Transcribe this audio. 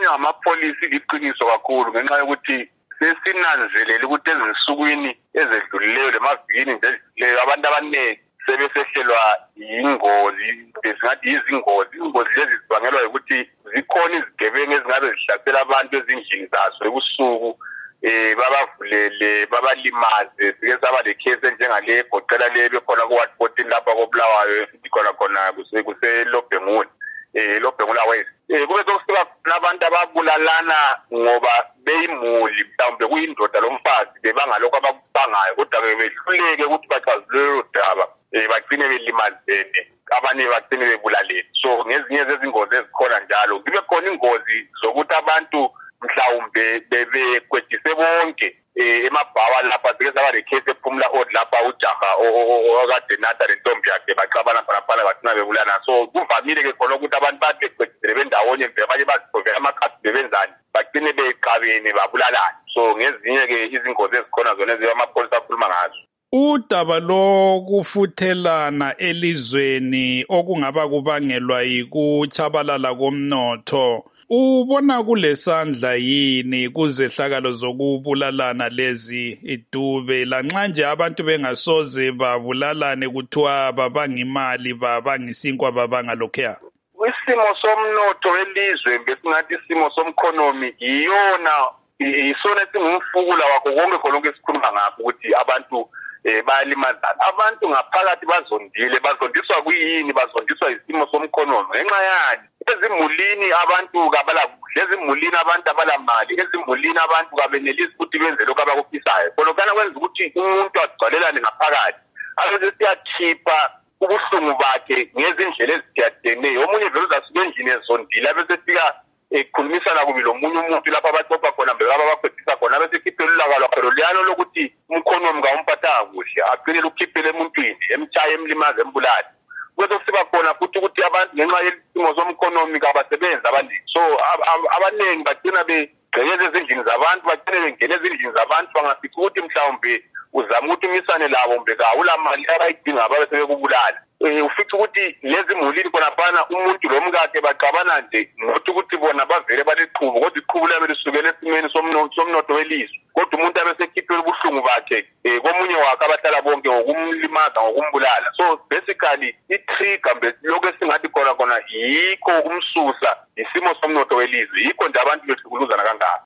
njengamapholisi liqiniso kakhulu ngenxa yokuthi sesinanzelela ukuthi ezinsukwini ezedlulileyo lemavikini nje edlulileyo abantu abaningi sebesehlelwa yingozi, besingathi izingozi lezi zibangelwa ukuthi zikhona izigebengu ezingabe zihlasela abantu ezindlini zazo ebusuku, babavulele babalimaze. Sike saba lekhesi enjengale egoqela le bekhona ku-Ward 14 lapha koBulawayo esithi khona kuseLobhengula, Lobhengula West. Kube sokusiba abantu ababulalana ngoba beyimuli, mhlawumbe kuyindoda lomfazi bebangalokho abakubangayo, kodwa-ke behluleke ukuthi bachazulule daba, bagcine belimazene, abanye bagcine bebulaleni. So ngezinye zezingozi ezikhona njalo kube khona ingozi zokuthi abantu mhlawumbe bebekwetise bonke emabhawa lapha. Sike saba lekhesi ephumula lapha ujaha okade nata lentombi yakhe baxabana khonaphala bagcina bebulana. So kuvamile-ke khona ukuthi abantu babekwethisele bendawonye mbe abanye bazivovela amakhasi bebenzani bagcine beqabene babulalane. So ngezinye-ke izingozi ezikhona zona eziba amapholisa akhuluma ngazo. Udaba lokufuthelana elizweni okungaba kubangelwa yikutshabalala komnotho, ubona kulesandla yini kuzehlakalo zokubulalana lezi idube, lanxa nje abantu bengasoze babulalane kuthiwa babanga imali, babanga isinkwa, babanga lokhuya? Isimo somnotho welizwe besingathi isimo somkhonomi isona singumfukula wakho konke khonke esikhuluma ngakho ukuthi abantu bayalimazana. Abantu ngaphakathi bazondiswa kuyini? Bazondiswa isimo somkhonomi ngenxa yani ezimulini abantu kabala kuhle, ezimulini abantu abalamali, ezimulini abantu kabenelisi ukuthi benze lokho abakufisayo. Khonokana kwenza ukuthi umuntu agcwalelane ngaphakathi, abese siyakhipha ubuhlungu bakhe ngezindlela ezithiyadeneyo. Omunye vele uzasuka endlini ezondile abesefika ekhulumisana kubi lomunye umuntu lapha abaxoxa khona mbe abakhwethisa khona besekhiphela ulaka lwakhe loluyalo lokuthi umkhonomi kawumphathanga kuhle, agcine lukhiphele emuntwini, emtshaya, emlimaze, embulali. Kwethu siba khona futhi ukuthi abantu ngenxa yesimo somkhonomi kabasebenzi abaningi. So abaningi bagcina begqekeza ezindlini zabantu, bagcine bengena ezindlini zabantu, bangafithi ukuthi mhlawumbe uzama ukuthi umisane labo mbe kawula mali abayidinga ababe sebekubulala. Ufithi ukuthi lezi mulini khonaphana umuntu lomkakhe baxabana nje ngokuthi ukuthi bona bavele baliqhubu, kodwa iqhubu labe lisukela esimeni somnotho welizwe, kodwa umuntu abesekhiphela ubuhlungu bakhe komunye wakhe abahlala bonke ngokumlimaza, ngokumbulala. So basically i-trigger mbe lokho esingathi khona yikho umsusa isimo somnotho welizwe, yikho nje abantu behlukuluzana kangaka.